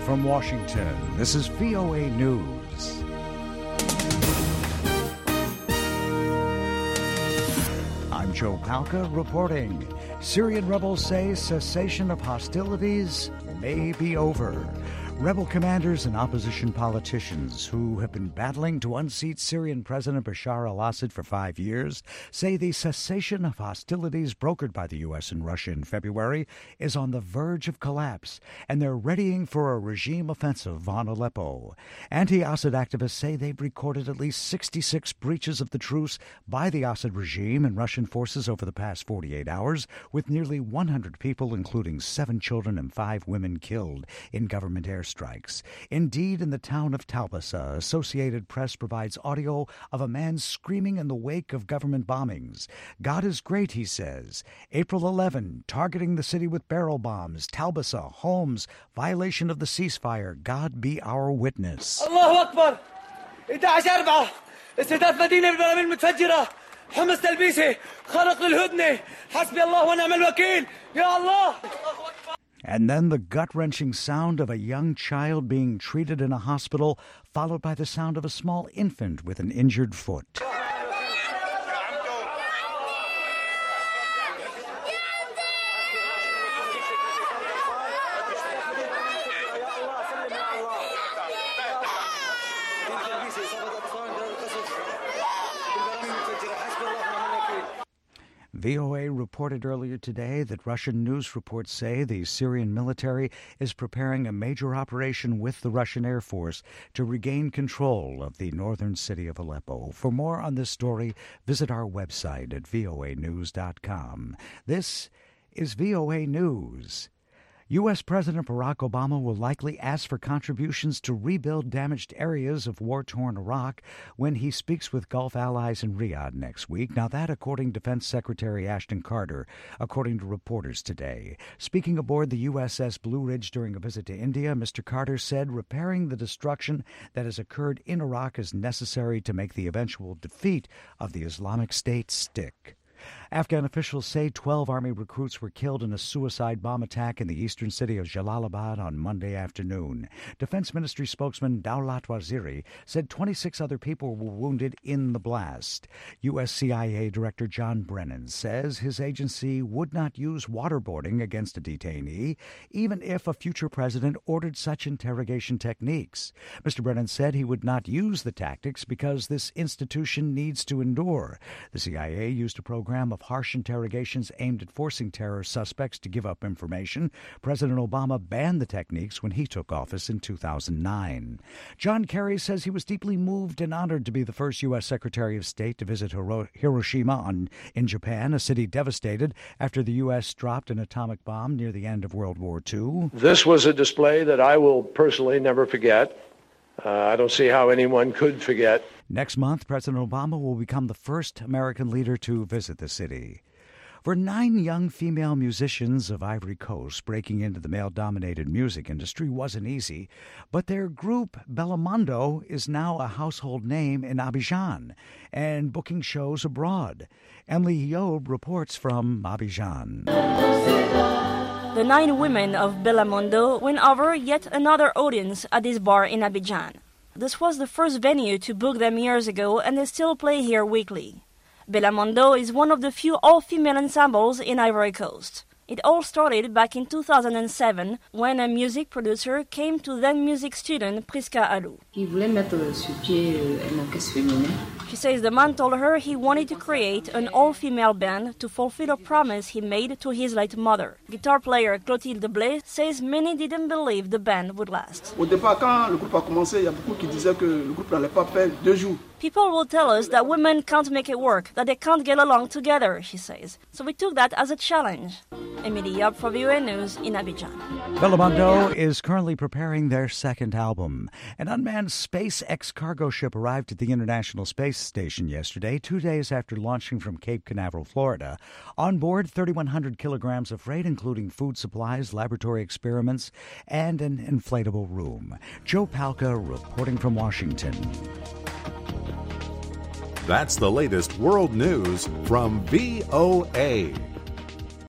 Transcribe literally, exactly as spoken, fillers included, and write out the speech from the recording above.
from Washington, this is V O A News. I'm Joe Palca reporting. Syrian rebels say cessation of hostilities may be over. Rebel commanders and opposition politicians who have been battling to unseat Syrian President Bashar al-Assad for five years say the cessation of hostilities brokered by the U S and Russia in February is on the verge of collapse, and they're readying for a regime offensive on Aleppo. Anti-Assad activists say they've recorded at least sixty-six breaches of the truce by the Assad regime and Russian forces over the past forty-eight hours, with nearly one hundred people, including seven children and five women, killed in government air strikes. Indeed, in the town of Talbasa, Associated Press provides audio of a man screaming in the wake of government bombings. God is great, he says. April eleventh, targeting the city with barrel bombs. Talbasa, homes, violation of the ceasefire. God be our witness. Allahu Akbar. إحدى عشر أربعة استهداف مدينة بالبراميل المتفجرة. حمص تلبيسي خرق للهدنة. حسبي الله ونعم الوكيل. يا الله. And then the gut-wrenching sound of a young child being treated in a hospital, followed by the sound of a small infant with an injured foot. V O A reported earlier today that Russian news reports say the Syrian military is preparing a major operation with the Russian Air Force to regain control of the northern city of Aleppo. For more on this story, visit our website at V O A news dot com. This is V O A News. U S. President Barack Obama will likely ask for contributions to rebuild damaged areas of war-torn Iraq when he speaks with Gulf allies in Riyadh next week. Now that, according to Defense Secretary Ashton Carter, according to reporters today. Speaking aboard the U S S Blue Ridge during a visit to India, Mister Carter said repairing the destruction that has occurred in Iraq is necessary to make the eventual defeat of the Islamic State stick. Afghan officials say twelve Army recruits were killed in a suicide bomb attack in the eastern city of Jalalabad on Monday afternoon. Defense Ministry spokesman Dawlat Waziri said twenty-six other people were wounded in the blast. U S C I A Director John Brennan says his agency would not use waterboarding against a detainee, even if a future president ordered such interrogation techniques. Mister Brennan said he would not use the tactics because this institution needs to endure. The C I A used a program of harsh interrogations aimed at forcing terror suspects to give up information. President Obama banned the techniques when he took office in two thousand nine. John Kerry says he was deeply moved and honored to be the first U S. Secretary of State to visit Hiro- Hiroshima on, in Japan, a city devastated after the U S dropped an atomic bomb near the end of World War Two. This was a display that I will personally never forget. Uh, I don't see how anyone could forget. Next month, President Obama will become the first American leader to visit the city. For nine young female musicians of Ivory Coast, breaking into the male-dominated music industry wasn't easy, but their group, Bellamondo, is now a household name in Abidjan and booking shows abroad. Emily Yob reports from Abidjan. The nine women of Bellamondo win over yet another audience at this bar in Abidjan. This was the first venue to book them years ago, and they still play here weekly. Bellamondo is one of the few all-female ensembles in Ivory Coast. It all started back in two thousand seven when a music producer came to then music student Priska Alou. She says the man told her he wanted to create an all-female band to fulfill a promise he made to his late mother. Guitar player Clotilde Blais says many didn't believe the band would last. People will tell us that women can't make it work, that they can't get along together, she says. So we took that as a challenge. Emily Yob for V O A News in Abidjan. Bellamondo is currently preparing their second album. An unmanned SpaceX cargo ship arrived at the International Space Station yesterday, two days after launching from Cape Canaveral, Florida. On board, thirty-one hundred kilograms of freight, including food supplies, laboratory experiments, and an inflatable room. Joe Palca reporting from Washington. That's the latest world news from V O A.